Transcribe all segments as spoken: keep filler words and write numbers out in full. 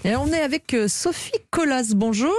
Et on est avec euh, Sophie Colas. Bonjour.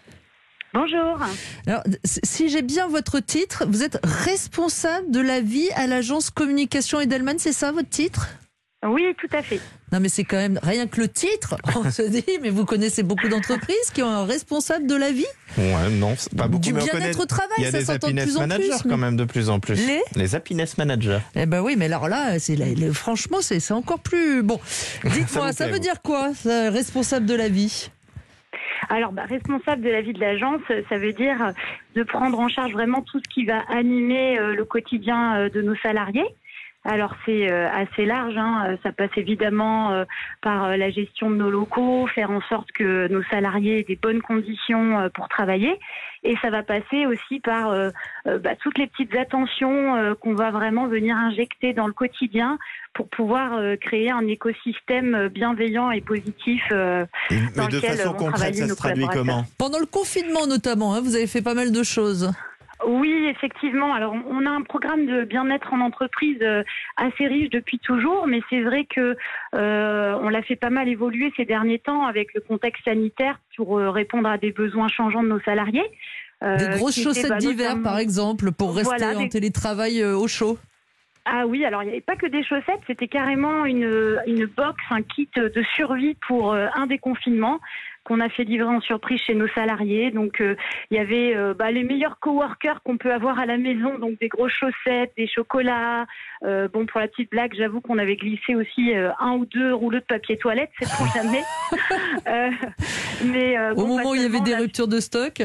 Bonjour. Alors, si j'ai bien votre titre, vous êtes responsable de la vie à l'agence Communication Edelman, c'est ça votre titre ? Oui, tout à fait. Non, mais c'est quand même rien que le titre. On se dit, mais vous connaissez beaucoup d'entreprises qui ont un responsable de la vie. Ouais, non, c'est pas beaucoup. Du mais on bien-être connaît... au travail, il y a ça des s'entend de happiness plus en managers plus. Mais... quand même de plus en plus. Les Les happiness managers. Eh ben oui, mais alors là, c'est la- les- franchement, c'est c'est encore plus bon. Dites-moi, ça, Ça vous plaît, veut vous dire quoi, ça, responsable de la vie ? Alors, bah, responsable de la vie de l'agence, ça veut dire de prendre en charge vraiment tout ce qui va animer euh, le quotidien euh, de nos salariés. Alors c'est euh, assez large, hein. Ça passe évidemment euh, par euh, la gestion de nos locaux, faire en sorte que nos salariés aient des bonnes conditions euh, pour travailler. Et ça va passer aussi par euh, euh, bah, toutes les petites attentions euh, qu'on va vraiment venir injecter dans le quotidien pour pouvoir euh, créer un écosystème bienveillant et positif euh, Et, dans mais de lequel façon vont concrète, travailler ça nos se traduit collaborateurs. comment ? Pendant le confinement notamment, hein, vous avez fait pas mal de choses. Oui, effectivement. Alors, on a un programme de bien-être en entreprise euh, assez riche depuis toujours, mais c'est vrai que euh, on l'a fait pas mal évoluer ces derniers temps avec le contexte sanitaire pour euh, répondre à des besoins changeants de nos salariés. Euh, Des grosses qui étaient, chaussettes bah, d'hiver, notamment- par exemple, pour rester Voilà, en des- télétravail euh, au chaud. Ah oui, alors il n'y avait pas que des chaussettes, c'était carrément une, une box, un kit de survie pour euh, un déconfinement qu'on a fait livrer en surprise chez nos salariés. Donc euh, il y avait euh, bah, les meilleurs coworkers qu'on peut avoir à la maison, donc des grosses chaussettes, des chocolats. Euh, bon, pour la petite blague, j'avoue qu'on avait glissé aussi euh, un ou deux rouleaux de papier toilette, c'est trop jamais. euh, mais, euh, Au bon, moment pas où il y avait seulement, des on a- ruptures de stock.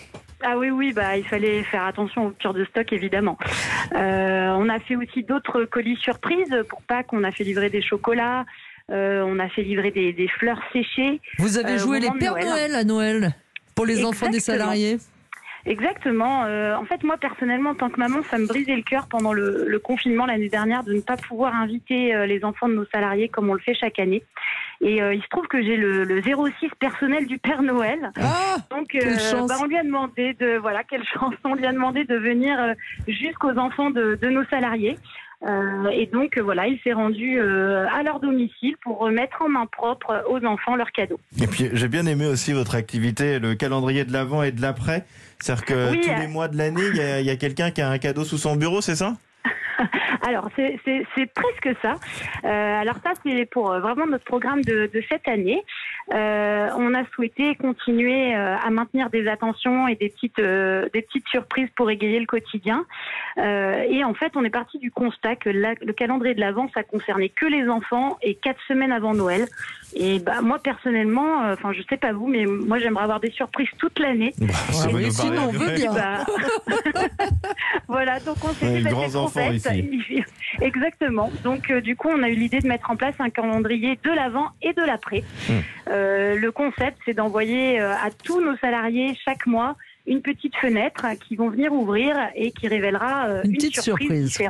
Ah oui, oui, bah, il fallait faire attention aux ruptures de stock, évidemment. Euh, on a fait aussi d'autres colis surprises pour Pâques. On a fait livrer des chocolats, euh, on a fait livrer des, des fleurs séchées. Vous avez Euh, joué au les moment de Pères Noël. Noël à Noël pour les enfants des Exactement. salariés. Exactement. Euh, en fait, moi, personnellement, en tant que maman, ça me brisait le cœur pendant le, le confinement l'année dernière de ne pas pouvoir inviter euh, les enfants de nos salariés comme on le fait chaque année. Et euh, il se trouve que j'ai le, le zéro six personnel du Père Noël. Ah, Donc, quelle chance. bah, on lui a demandé de, voilà, quelle chance, on lui a demandé de venir euh, jusqu'aux enfants de, de nos salariés. Euh, et donc, euh, voilà, il s'est rendu euh, à leur domicile pour remettre en main propre aux enfants leurs cadeaux. Et puis j'ai bien aimé aussi votre activité, le calendrier de l'avant et de l'après. C'est-à-dire que Oui, tous euh, les mois de l'année, il y a, il y a quelqu'un qui a un cadeau sous son bureau, c'est ça ? Alors, c'est, c'est, c'est presque ça. Euh, alors ça, c'est pour euh, vraiment notre programme de, de cette année. Euh, on a souhaité continuer euh, à maintenir des attentions et des petites, euh, des petites surprises pour égayer le quotidien. Euh, et en fait, on est parti du constat que la- le calendrier de l'Avent, ça concernait que les enfants et quatre semaines avant Noël. Et bah, moi, personnellement, enfin, euh, je sais pas vous, mais moi, j'aimerais avoir des surprises toute l'année. Bah, ça Ouais, va oui, nous sinon, on paraître- veut bien. Bah, voilà, donc on s'est Ouais, dit, bah, grands c'est qu'on enfants fait. ici. Exactement. Donc euh, du coup, on a eu l'idée de mettre en place un calendrier de l'avant et de l'après. Mmh. Euh, le concept, c'est d'envoyer euh, à tous nos salariés chaque mois une petite fenêtre qu'ils vont venir ouvrir et qui révélera euh, Une une, petite surprise surprise. différente.